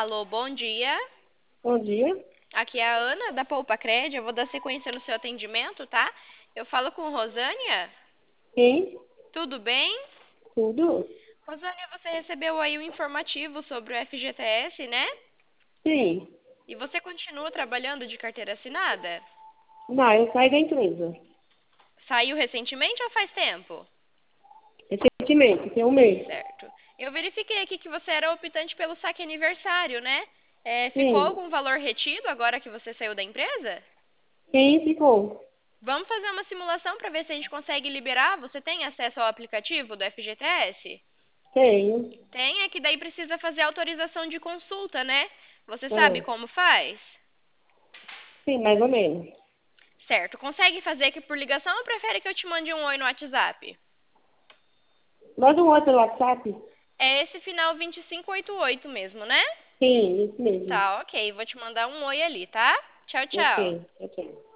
Alô, bom dia. Bom dia. Aqui é a Ana da Poupa Cred. Eu vou dar sequência no seu atendimento, tá? Eu falo com Rosânia. Quem? Tudo bem? Tudo? Rosânia, você recebeu aí um informativo sobre o FGTS, né? Sim. E você continua trabalhando de carteira assinada? Não, eu saí da empresa. Saiu recentemente ou faz tempo? Recentemente, tem um mês. Certo. Eu verifiquei aqui que você era optante pelo saque aniversário, né? Ficou Sim. algum valor retido agora que você saiu da empresa? Quem ficou? Vamos fazer uma simulação para ver se a gente consegue liberar. Você tem acesso ao aplicativo do FGTS? Tenho. Tem, é que daí precisa fazer autorização de consulta, né? Você sabe Ah, como faz? sim, mais ou menos. Certo. Consegue fazer aqui por ligação ou prefere que eu te mande um oi no WhatsApp? Manda um outro WhatsApp? É esse final 2588 mesmo, né? Sim, isso mesmo. Tá, ok. Vou te mandar um oi ali, tá? Tchau, Ok, tchau. ok.